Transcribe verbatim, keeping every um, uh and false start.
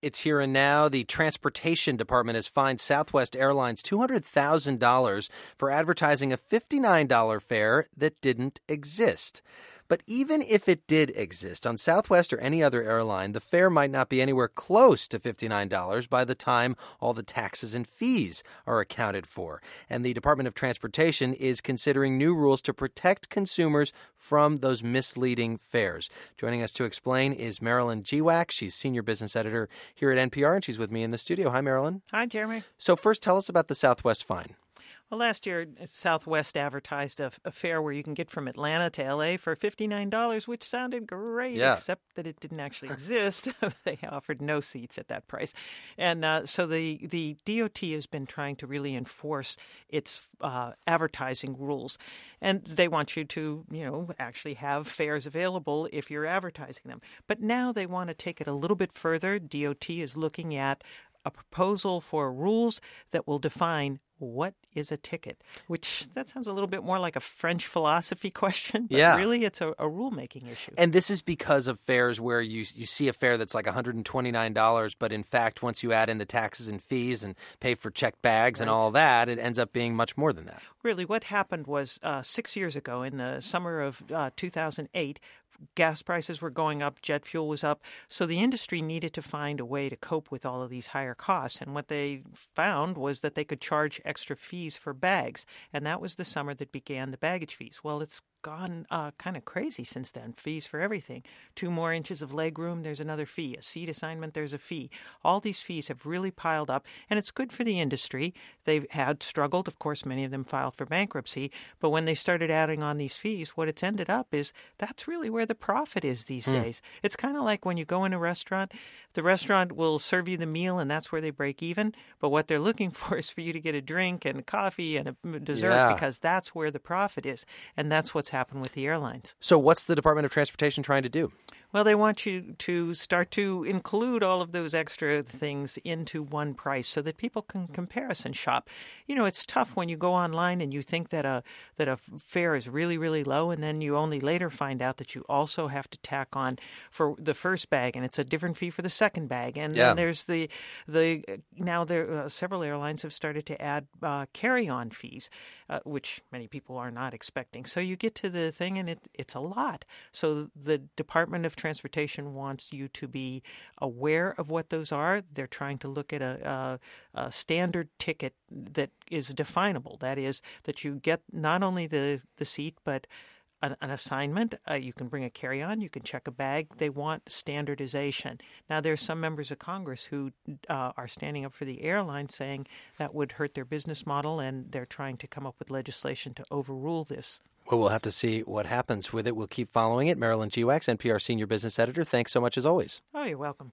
It's here and now. The Transportation Department has fined Southwest Airlines two hundred thousand dollars for advertising a fifty-nine dollars fare that didn't exist. But even if it did exist on Southwest or any other airline, the fare might not be anywhere close to fifty-nine dollars by the time all the taxes and fees are accounted for. And the Department of Transportation is considering new rules to protect consumers from those misleading fares. Joining us to explain is Marilyn Giwak. She's senior business editor here at N P R, and she's with me in the studio. Hi, Marilyn. Hi, Jeremy. So first, tell us about the Southwest fine. Well, last year, Southwest advertised a, a fare where you can get from Atlanta to L A for fifty-nine dollars, which sounded great, yeah. except that it didn't actually exist. They offered no seats at that price. And uh, so the, the D O T has been trying to really enforce its uh, advertising rules. And they want you to, you know, actually have fares available if you're advertising them. But now they want to take it a little bit further. D O T is looking at a proposal for rules that will define what is a ticket, which that sounds a little bit more like a French philosophy question, but yeah. really it's a, a rulemaking issue. And this is because of fares where you you see a fare that's like one hundred twenty-nine dollars, but in fact, once you add in the taxes and fees and pay for checked bags right. and all that, it ends up being much more than that. Really, what happened was uh, six years ago in the summer of uh, two thousand eight, gas prices were going up, jet fuel was up, so the industry needed to find a way to cope with all of these higher costs. And what they found was that they could charge extra fees for bags, and that was the summer that began the baggage fees. Well, it's gone uh, kind of crazy since then. Fees for everything. Two more inches of leg room, there's another fee. A seat assignment, there's a fee. All these fees have really piled up, and it's good for the industry. They've had struggled. Of course, many of them filed for bankruptcy, but when they started adding on these fees, what it's ended up is that's really where the profit is these mm. days. It's kind of like when you go in a restaurant, the restaurant will serve you the meal, and that's where they break even, but what they're looking for is for you to get a drink and coffee and a dessert yeah. because that's where the profit is, and that's what's happen with the airlines. So what's the Department of Transportation trying to do? Well, they want you to start to include all of those extra things into one price so that people can comparison shop. You know, it's tough when you go online and you think that a that a fare is really, really low, and then you only later find out that you also have to tack on for the first bag, and it's a different fee for the second bag. And yeah. then there's the the now there uh, several airlines have started to add uh, carry-on fees, uh, which many people are not expecting. So you get to the thing, and it it's a lot. So the Department of Transportation wants you to be aware of what those are. They're trying to look at a, a, a standard ticket that is definable. That is, that you get not only the, the seat, but an, an assignment. Uh, you can bring a carry-on. You can check a bag. They want standardization. Now, there's some members of Congress who uh, are standing up for the airline, saying that would hurt their business model, and they're trying to come up with legislation to overrule this. Well, we'll have to see what happens with it. We'll keep following it. Marilyn Giwak, N P R senior business editor. Thanks so much as always. Oh, you're welcome.